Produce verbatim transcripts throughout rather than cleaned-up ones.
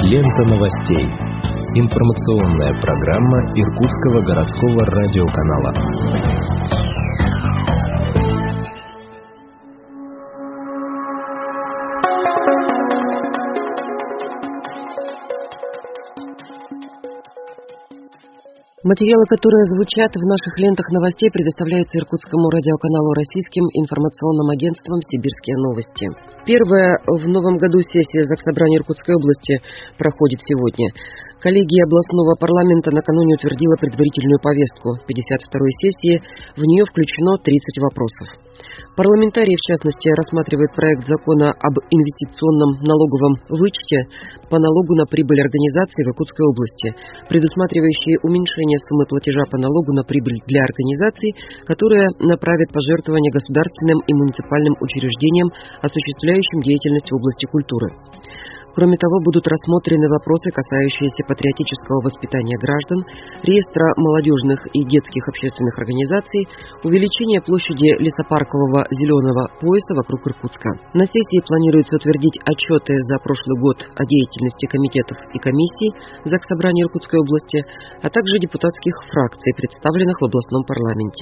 Лента новостей. Информационная программа Иркутского городского радиоканала. Материалы, которые звучат в наших лентах новостей, предоставляются Иркутскому радиоканалу российским информационным агентством «Сибирские новости». Первая в новом году сессия Заксобрания Иркутской области проходит сегодня. Коллегия областного парламента накануне утвердила предварительную повестку пятьдесят второй сессии. В нее включено тридцать вопросов. Парламентарии, в частности, рассматривают проект закона об инвестиционном налоговом вычете по налогу на прибыль организаций в Иркутской области, предусматривающий уменьшение суммы платежа по налогу на прибыль для организаций, которые направят пожертвования государственным и муниципальным учреждениям, осуществляющим деятельность в области культуры. Кроме того, будут рассмотрены вопросы, касающиеся патриотического воспитания граждан, реестра молодежных и детских общественных организаций, увеличения площади лесопаркового зеленого пояса вокруг Иркутска. На сессии планируется утвердить отчеты за прошлый год о деятельности комитетов и комиссий Заксобрания Иркутской области, а также депутатских фракций, представленных в областном парламенте.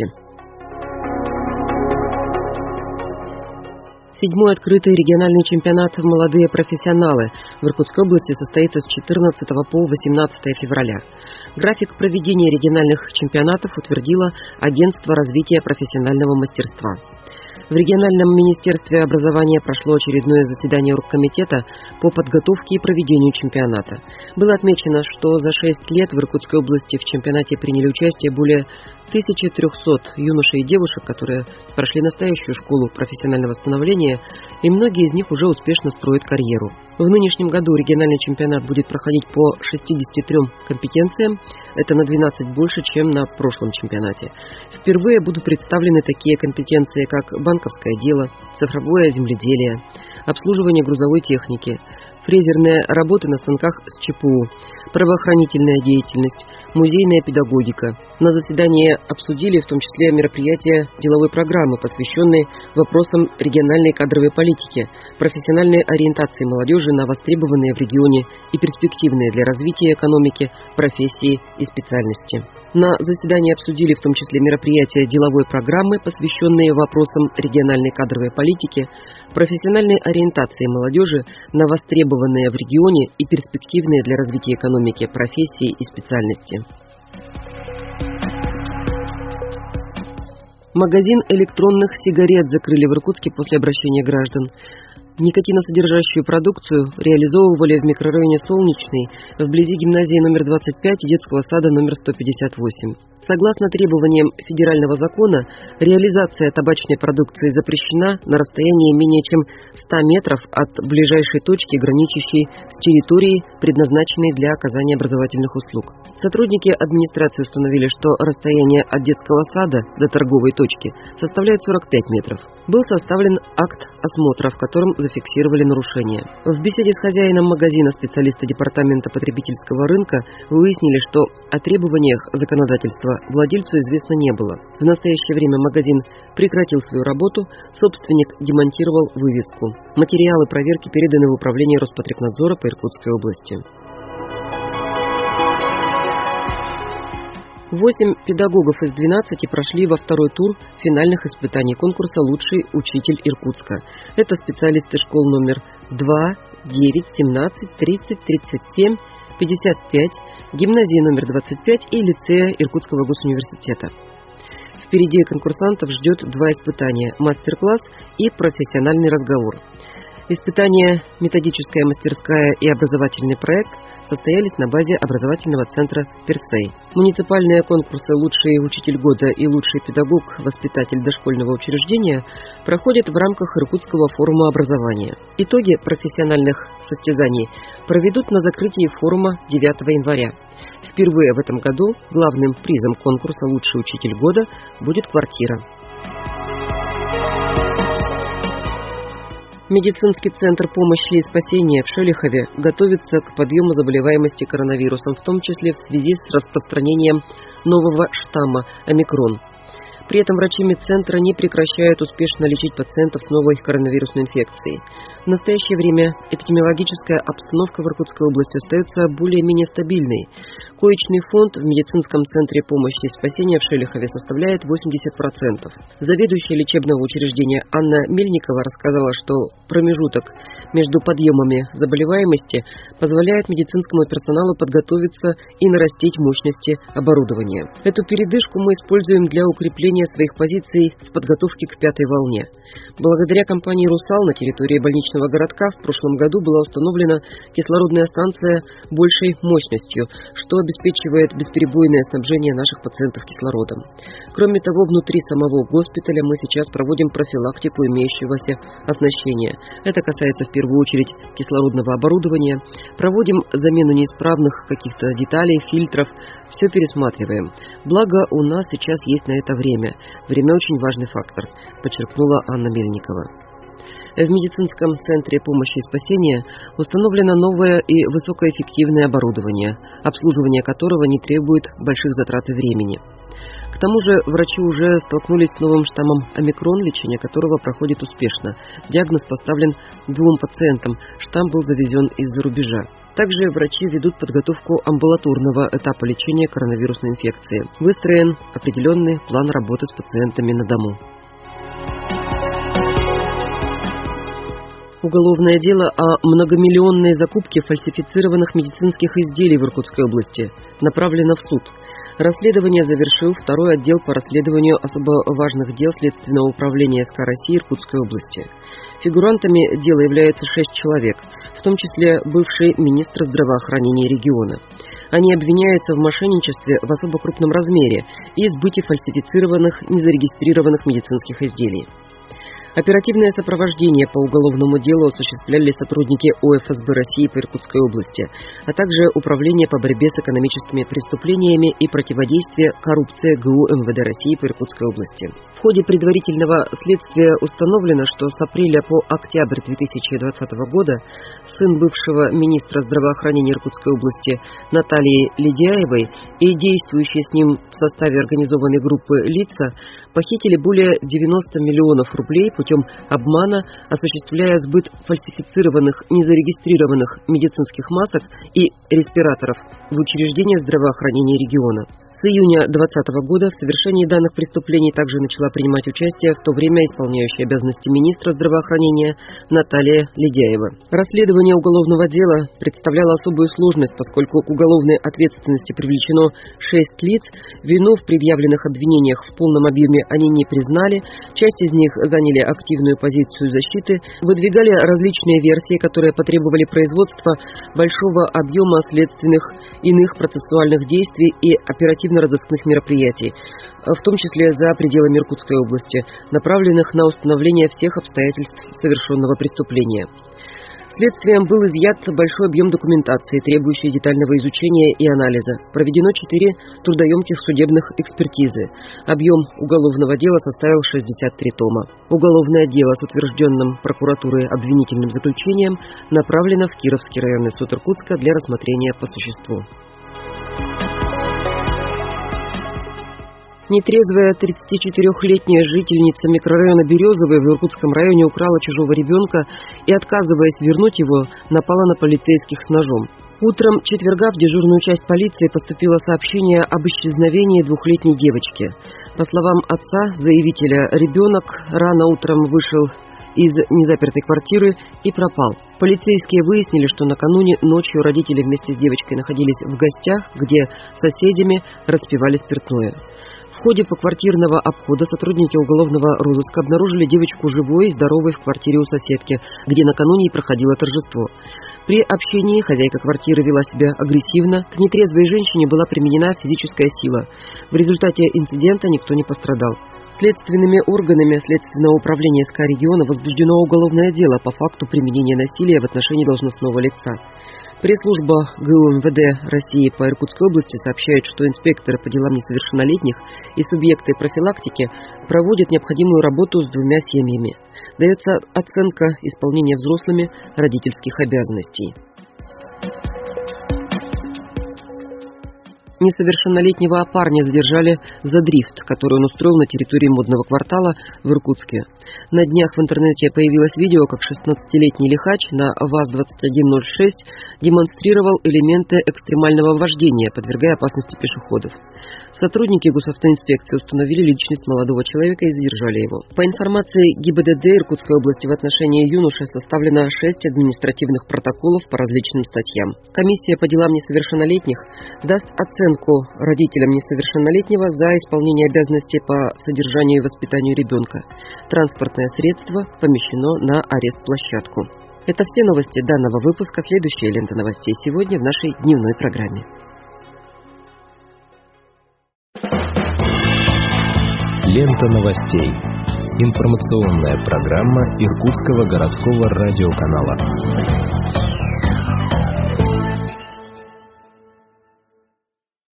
Седьмой открытый региональный чемпионат «Молодые профессионалы» в Иркутской области состоится с четырнадцатого по восемнадцатое февраля. График проведения региональных чемпионатов утвердило Агентство развития профессионального мастерства. В региональном министерстве образования прошло очередное заседание оргкомитета по подготовке и проведению чемпионата. Было отмечено, что за шесть лет в Иркутской области в чемпионате приняли участие более тысячи трёхсот юношей и девушек, которые прошли настоящую школу профессионального становления, и многие из них уже успешно строят карьеру. В нынешнем году региональный чемпионат будет проходить по шестидесяти трём компетенциям, это на двенадцать больше, чем на прошлом чемпионате. Впервые будут представлены такие компетенции, как банковское дело, цифровое земледелие, обслуживание грузовой техники, фрезерные работы на станках с ЧПУ, правоохранительная деятельность, музейная педагогика. На заседании обсудили в том числе мероприятия деловой программы, посвященные вопросам региональной кадровой политики, профессиональной ориентации молодежи на востребованные в регионе и перспективные для развития экономики, профессии и специальности. На заседании обсудили в том числе мероприятия деловой программы, посвященные вопросам региональной кадровой политики, профессиональной ориентации молодежи на востребованные в регионе и перспективные для развития экономики, профессии и специальности. Магазин электронных сигарет закрыли в Иркутске после обращения граждан. Никотиносодержащую продукцию реализовывали в микрорайоне Солнечный, вблизи гимназии номер двадцать пять и детского сада номер сто пятьдесят восемь. Согласно требованиям федерального закона, реализация табачной продукции запрещена на расстоянии менее чем ста метров от ближайшей точки, граничащей с территорией, предназначенной для оказания образовательных услуг. Сотрудники администрации установили, что расстояние от детского сада до торговой точки составляет сорок пять метров. Был составлен акт осмотра, в котором зафиксировали нарушения. В беседе с хозяином магазина специалисты Департамента потребительского рынка выяснили, что о требованиях законодательства владельцу известно не было. В настоящее время магазин прекратил свою работу, собственник демонтировал вывеску. Материалы проверки переданы в управление Роспотребнадзора по Иркутской области. Восемь педагогов из двенадцати прошли во второй тур финальных испытаний конкурса «Лучший учитель Иркутска». Это специалисты школ номер два, девять, семнадцать, тридцать, тридцать семь, пятьдесят пять, гимназии номер двадцать пять и лицея Иркутского госуниверситета. Впереди конкурсантов ждет два испытания – мастер-класс и профессиональный разговор. Испытания «Методическая мастерская» и образовательный проект состоялись на базе образовательного центра «Персей». Муниципальные конкурсы «Лучший учитель года» и «Лучший педагог-воспитатель дошкольного учреждения» проходят в рамках Иркутского форума образования. Итоги профессиональных состязаний проведут на закрытии форума девятого января. Впервые в этом году главным призом конкурса «Лучший учитель года» будет квартира. Медицинский центр помощи и спасения в Шелихове готовится к подъему заболеваемости коронавирусом, в том числе в связи с распространением нового штамма омикрон. При этом врачи медцентра не прекращают успешно лечить пациентов с новой коронавирусной инфекцией. В настоящее время эпидемиологическая обстановка в Иркутской области остается более-менее стабильной. Коечный фонд в медицинском центре помощи и спасения в Шелихове составляет восемьдесят процентов. Заведующая лечебного учреждения Анна Мельникова рассказала, что промежуток между подъемами заболеваемости позволяет медицинскому персоналу подготовиться и нарастить мощности оборудования. Эту передышку мы используем для укрепления своих позиций в подготовке к пятой волне. Благодаря компании «Русал» на территории больничного городка в прошлом году была установлена кислородная станция большей мощностью, что обеспечивает бесперебойное снабжение наших пациентов кислородом. Кроме того, внутри самого госпиталя мы сейчас проводим профилактику имеющегося оснащения. Это касается в первую очередь кислородного оборудования. Проводим замену неисправных каких-то деталей, фильтров. Все пересматриваем. Благо, у нас сейчас есть на это время. Время очень важный фактор, подчеркнула Анна Мельникова. В медицинском центре помощи и спасения установлено новое и высокоэффективное оборудование, обслуживание которого не требует больших затрат и времени. К тому же врачи уже столкнулись с новым штаммом омикрон, лечение которого проходит успешно. Диагноз поставлен двум пациентам, штамм был завезен из-за рубежа. Также врачи ведут подготовку амбулаторного этапа лечения коронавирусной инфекции. Выстроен определенный план работы с пациентами на дому. Уголовное дело о многомиллионной закупке фальсифицированных медицинских изделий в Иркутской области направлено в суд. Расследование завершил второй отдел по расследованию особо важных дел Следственного управления СК России Иркутской области. Фигурантами дела являются шесть человек, в том числе бывший министр здравоохранения региона. Они обвиняются в мошенничестве в особо крупном размере и сбыте фальсифицированных, незарегистрированных медицинских изделий. Оперативное сопровождение по уголовному делу осуществляли сотрудники О Эф Эс Бэ России по Иркутской области, а также Управление по борьбе с экономическими преступлениями и противодействие коррупции Гэ У Эм Вэ Дэ России по Иркутской области. В ходе предварительного следствия установлено, что с апреля по октябрь две тысячи двадцатого года сын бывшего министра здравоохранения Иркутской области Натальи Ледяевой и действующие с ним в составе организованной группы лица похитили более девяноста миллионов рублей путем обмана, осуществляя сбыт фальсифицированных, незарегистрированных медицинских масок и респираторов в учреждения здравоохранения региона. С июня двадцатого года в совершении данных преступлений также начала принимать участие в то время исполняющая обязанности министра здравоохранения Наталья Ледяева. Расследование уголовного дела представляло особую сложность, поскольку к уголовной ответственности привлечено шесть лиц, вину в предъявленных обвинениях в полном объеме они не признали, часть из них заняли активную позицию защиты, выдвигали различные версии, которые потребовали производства большого объема следственных иных процессуальных действий и оперативно-розыскных мероприятий, в том числе за пределами Иркутской области, направленных на установление всех обстоятельств совершенного преступления. Следствием был изъят большой объем документации, требующей детального изучения и анализа. Проведено четыре трудоемких судебных экспертизы. Объем уголовного дела составил шестьдесят три тома. Уголовное дело с утвержденным прокуратурой обвинительным заключением направлено в Кировский районный суд Иркутска для рассмотрения по существу. Нетрезвая тридцатичетырёхлетняя жительница микрорайона Березовый в Иркутском районе украла чужого ребенка и, отказываясь вернуть его, напала на полицейских с ножом. Утром четверга в дежурную часть полиции поступило сообщение об исчезновении двухлетней девочки. По словам отца заявителя, ребенок рано утром вышел из незапертой квартиры и пропал. Полицейские выяснили, что накануне ночью родители вместе с девочкой находились в гостях, где с соседями распивали спиртное. В ходе поквартирного обхода сотрудники уголовного розыска обнаружили девочку живой и здоровой в квартире у соседки, где накануне и проходило торжество. При общении хозяйка квартиры вела себя агрессивно, к нетрезвой женщине была применена физическая сила. В результате инцидента никто не пострадал. Следственными органами Следственного управления СК региона возбуждено уголовное дело по факту применения насилия в отношении должностного лица. Пресс-служба Гэ У Эм Вэ Дэ России по Иркутской области сообщает, что инспекторы по делам несовершеннолетних и субъекты профилактики проводят необходимую работу с двумя семьями. Дается оценка исполнения взрослыми родительских обязанностей. Несовершеннолетнего парня задержали за дрифт, который он устроил на территории модного квартала в Иркутске. На днях в интернете появилось видео, как шестнадцатилетний лихач на ВАЗ двадцать один ноль шесть демонстрировал элементы экстремального вождения, подвергая опасности пешеходов. Сотрудники госавтоинспекции установили личность молодого человека и задержали его. По информации ГИБДД Иркутской области в отношении юноши составлено шесть административных протоколов по различным статьям. Комиссия по делам несовершеннолетних даст оценку родителям несовершеннолетнего за исполнение обязанностей по содержанию и воспитанию ребенка. Транспортное средство помещено на арест-площадку. Это все новости данного выпуска. Следующая лента новостей сегодня в нашей дневной программе. Лента новостей. Информационная программа Иркутского городского радиоканала.